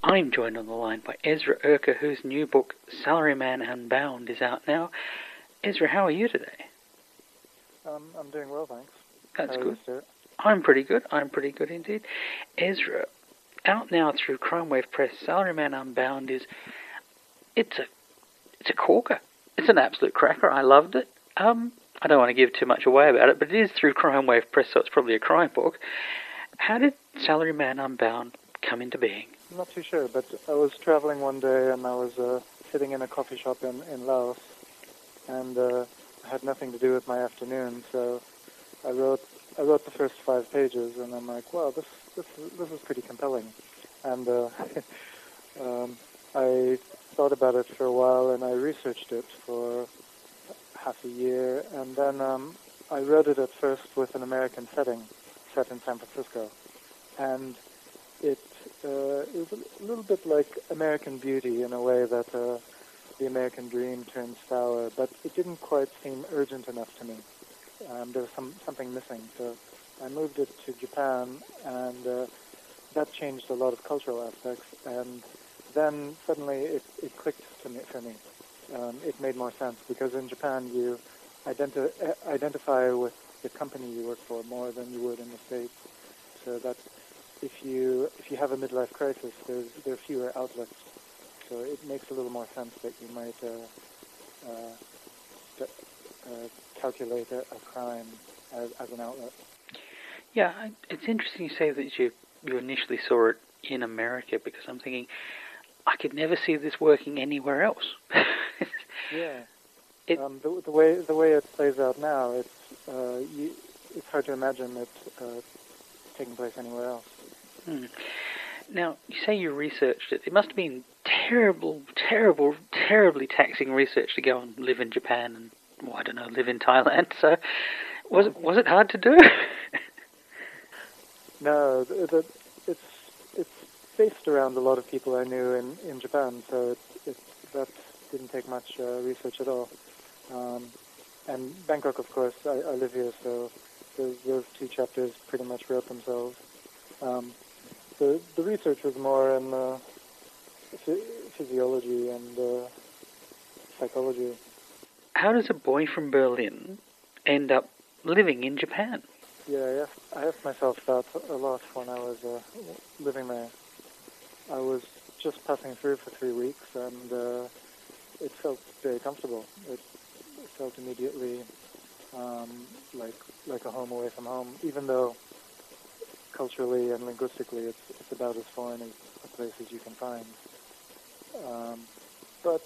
I'm joined on the line by Ezra Erker, whose new book, Salaryman Unbound, is out now. Ezra, how are you today? I'm doing well, thanks. That's How are good. you, Stuart? I'm pretty good indeed. Ezra, out now through Crimewave Press, Salaryman Unbound it's a corker. It's an absolute cracker. I loved it. I don't want to give too much away about it, but it is through Crimewave Press, so it's probably a crime book. How did Salaryman Unbound come into being? I'm not too sure, but I was traveling one day and I was sitting in a coffee shop in Laos, and I had nothing to do with my afternoon, so I wrote the first 5 pages, and I'm like, wow, this is pretty compelling, and I thought about it for a while, and I researched it for half a year, and then I wrote it at first with an American setting, set in San Francisco, and it was a little bit like American Beauty in a way that the American dream turns sour, but it didn't quite seem urgent enough to me. There was something missing, so I moved it to Japan, and that changed a lot of cultural aspects, and then suddenly it clicked for me. It made more sense, because in Japan you identify with the company you work for more than you would in the States, so that if you have a midlife crisis, there are fewer outlets, so it makes a little more sense that you might calculate a crime as an outlet. Yeah, it's interesting you say that you initially saw it in America, because I'm thinking, I could never see this working anywhere else. Yeah. The way it plays out now, it's hard to imagine it taking place anywhere else. Now, you say you researched it. It must have been terribly taxing research to go and live in Japan and, well, I don't know, live in Thailand. So, was it hard to do? No, it's based around a lot of people I knew in Japan, so that didn't take much research at all. And Bangkok, of course, I live here, so those 2 chapters pretty much wrote themselves. The research was more in physiology and psychology. How does a boy from Berlin end up living in Japan? Yeah, I asked myself that a lot when I was living there. I was just passing through for 3 weeks, and it felt very comfortable. It felt immediately like a home away from home, even though culturally and linguistically it's about as foreign as a place as you can find. But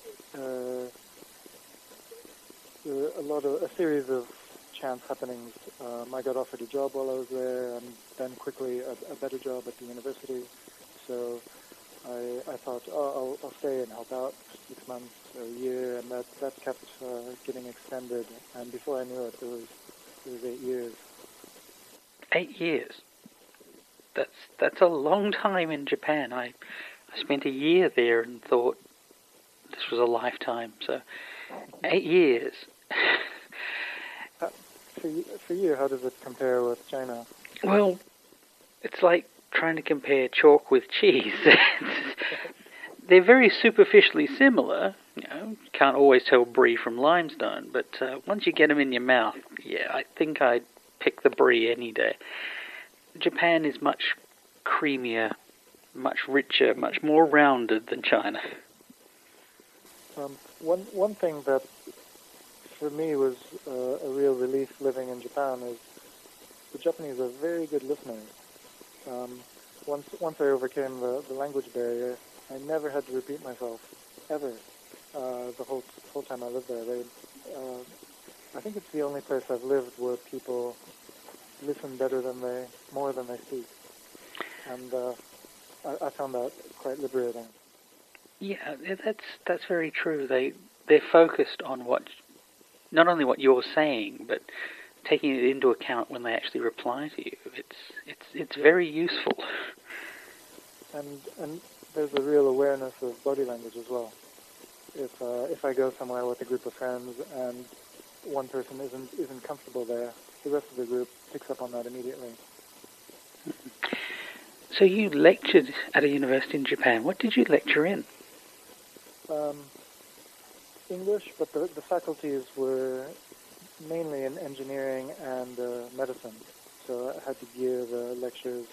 a series of chance happenings. I got offered a job while I was there, and then quickly a better job at the university. So I thought, I'll stay and help out for 6 months or a year, and that kept getting extended. And before I knew it, it was 8 years. 8 years? That's a long time in Japan. I spent a year there and thought this was a lifetime. So 8 years. For you, how does it compare with China? Well, it's like trying to compare chalk with cheese. They're very superficially similar. You can't always tell brie from limestone, but once you get them in your mouth, yeah, I think I'd pick the brie any day. Japan is much creamier, much richer, much more rounded than China. One thing that for me was a real relief living in Japan is the Japanese are very good listeners. Once I overcame the language barrier, I never had to repeat myself, ever, the whole time I lived there. I think it's the only place I've lived where people listen more than they speak. And I found that quite liberating. Yeah, that's very true. They're focused on not only what you're saying, but taking it into account when they actually reply to you. It's very useful. And there's a real awareness of body language as well. If I go somewhere with a group of friends and one person isn't comfortable there, the rest of the group picks up on that immediately. So you lectured at a university in Japan. What did you lecture in? English, but the faculties were mainly in engineering and medicine. So I had to gear the lectures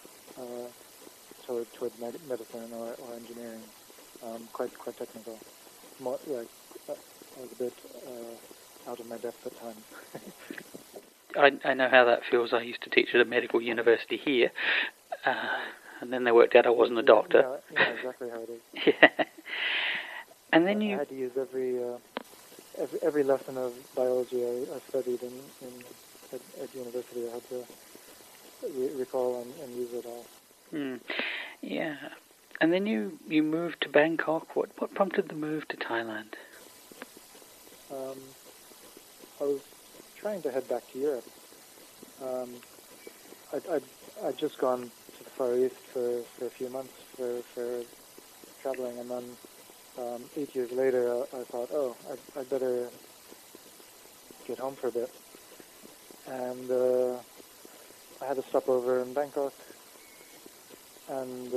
toward medicine or engineering. Quite technical. More like I was a bit out of my depth at times. I know how that feels. I used to teach at a medical university here, and then they worked out I wasn't a doctor. Yeah, exactly how it is. Yeah. And then I had to use every lesson of biology I studied at university. I had to recall and use it all. Yeah. And then you moved to Bangkok. What prompted the move to Thailand? I was trying to head back to Europe. I'd just gone to the Far East for a few months for traveling, and then 8 years later I thought, I'd better get home for a bit. And I had a stopover in Bangkok, and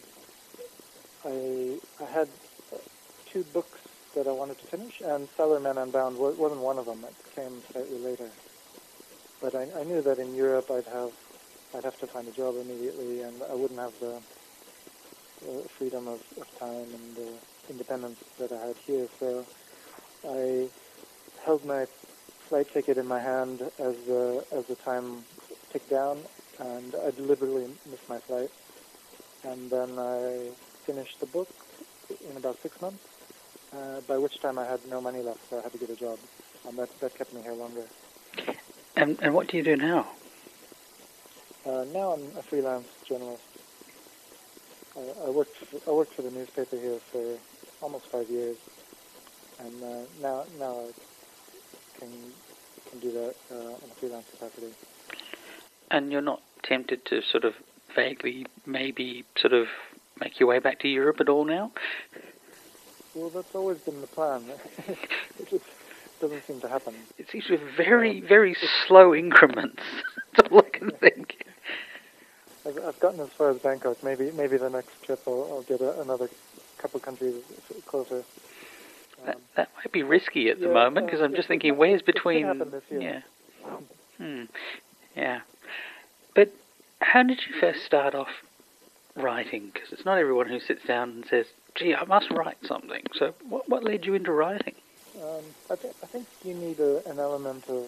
I had 2 books that I wanted to finish, and Cellarmen Unbound wasn't one of them. It came slightly later. But I knew that in Europe I'd have to find a job immediately, and I wouldn't have the freedom of time and the independence that I had here. So I held my flight ticket in my hand as the time ticked down, and I deliberately missed my flight. And then I finished the book in about 6 months, by which time I had no money left, so I had to get a job. And that kept me here longer. And what do you do now? Now I'm a freelance journalist. I worked for the newspaper here for almost 5 years, and now I can do that in a freelance capacity. And you're not tempted to sort of vaguely maybe sort of make your way back to Europe at all now? Well, that's always been the plan. It just doesn't seem to happen. It seems to be very, very slow increments. That's all I can think. I've gotten as far as Bangkok. Maybe the next trip I'll get another couple countries closer. That might be risky at the moment, because I'm just thinking, where's between... It could happen this year. Yeah. Yeah. But how did you first start off writing? Because it's not everyone who sits down and says, gee, I must write something. So what led you into writing? I think you need an element of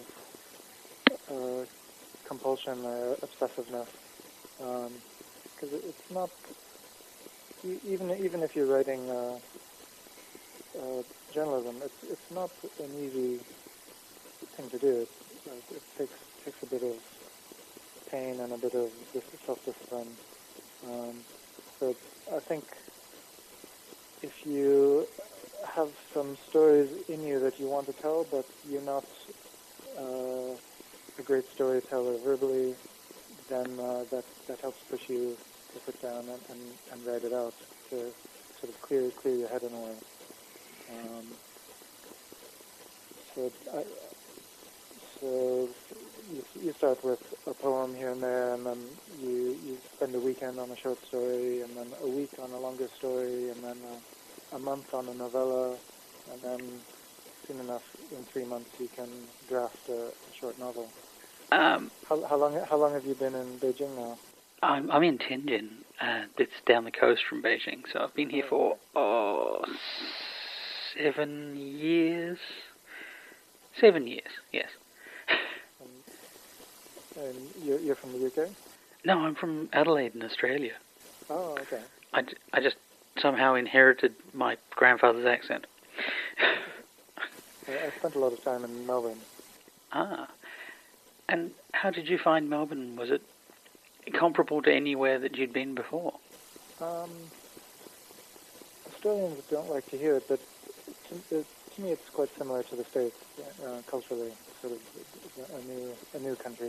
compulsion or obsessiveness. Because it's not, even if you're writing journalism, it's not an easy thing to do. It takes a bit of pain and a bit of self-discipline. So I think if you have some stories in you that you want to tell, but you're not a great storyteller verbally, then that helps push you to sit down and write it out, to sort of clear your head in a way. So you start with a poem here and there, and then you spend a weekend on a short story, and then a week on a longer story, and then a month on a novella, and then soon enough, in 3 months, you can draft a short novel. How long have you been in Beijing now? I'm in Tianjin. It's down the coast from Beijing, so I've been here for 7 years. 7 years, yes. And you're from the UK? No, I'm from Adelaide in Australia. Oh, okay. I just somehow inherited my grandfather's accent. I spent a lot of time in Melbourne. Ah. And how did you find Melbourne? Was it comparable to anywhere that you'd been before? Australians don't like to hear it, but to me it's quite similar to the States, culturally, sort of a new country.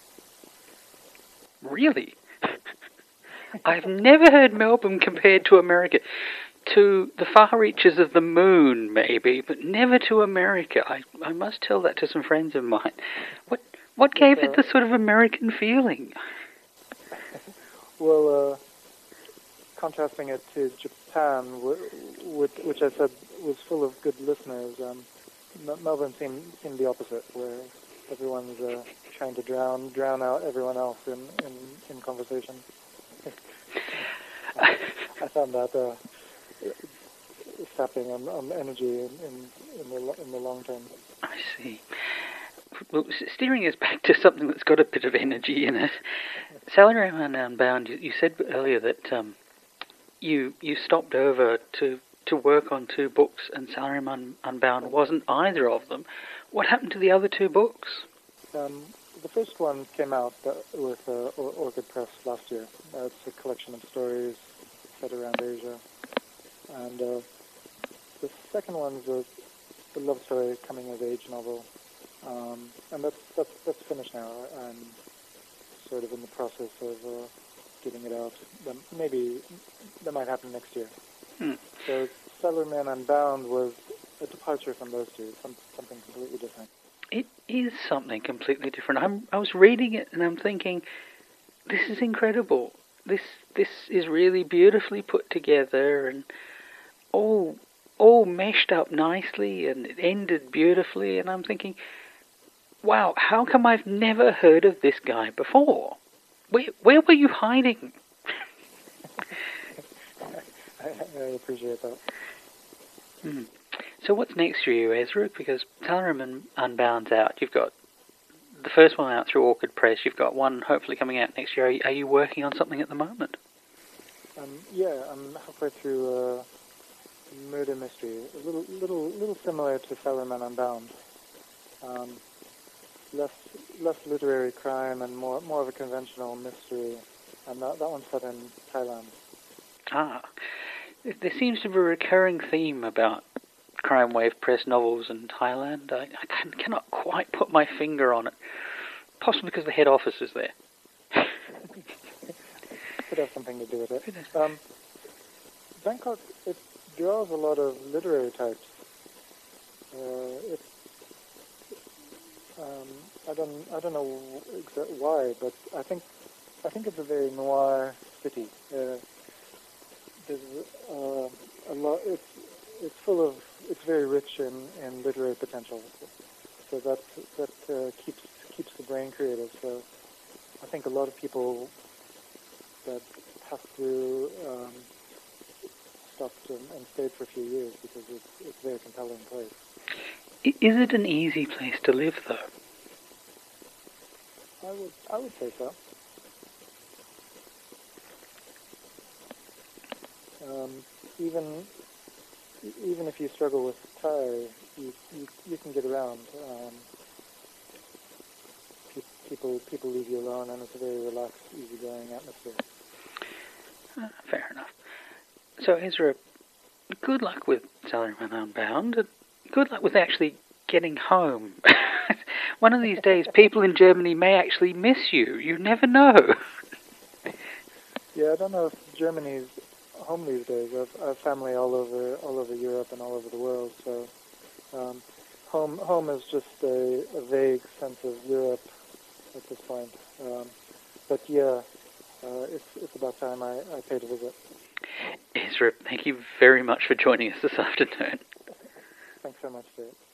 Really? I've never heard Melbourne compared to America. To the far reaches of the moon, maybe, but never to America. I must tell that to some friends of mine. What gave it the sort of American feeling? Well, contrasting it to Japan, which I said was full of good listeners, Melbourne seemed the opposite, where everyone's trying to drown out everyone else in conversation. I found that sapping on energy in the long term. I see. Well, steering us back to something that's got a bit of energy in it. Salaryman Unbound, you said earlier that you stopped over to work on 2 books, and Salaryman Unbound wasn't either of them. What happened to the other 2 books? The first one came out with Orchid Press last year. It's a collection of stories set around Asia. And the second one's a love story, coming-of-age novel. And that's finished now. I'm sort of in the process of getting it out. Maybe that might happen next year. So Salaryman Unbound was a departure from those 2, something completely different. It is something completely different. I was reading it and I'm thinking, this is incredible. This is really beautifully put together and all meshed up nicely, and it ended beautifully. And I'm thinking, wow, how come I've never heard of this guy before? Where were you hiding? I appreciate that. So what's next for you, Ezra? Because Salaryman Unbound's out. You've got the first one out through Orchid Press. You've got one hopefully coming out next year. Are you working on something at the moment? Yeah, I'm halfway through a murder mystery, a little similar to Salaryman Unbound. Less literary crime and more of a conventional mystery. And that one's set in Thailand. There seems to be a recurring theme about Crime Wave Press novels in Thailand. I cannot quite put my finger on it. Possibly because the head office is there. Could have something to do with it. Bangkok, it draws a lot of literary types. I don't know why, but I think it's a very noir city. There's a lot. It's very rich in literary potential. So that keeps the brain creative. So I think a lot of people that pass through stopped and stayed for a few years because it's a very compelling place. Is it an easy place to live, though? I would say so. Even if you struggle with Thai, you can get around. People leave you alone, and it's a very relaxed, easygoing atmosphere. Fair enough. So, Ezra, good luck with Salaryman Unbound, and good luck with actually getting home. One of these days, people in Germany may actually miss you. You never know. Yeah, I don't know if Germany's home these days. I have family all over Europe and all over the world. So, home is just a vague sense of Europe at this point. But yeah, it's about time I paid a visit. Ezra, thank you very much for joining us this afternoon. Thanks so much, Stuart.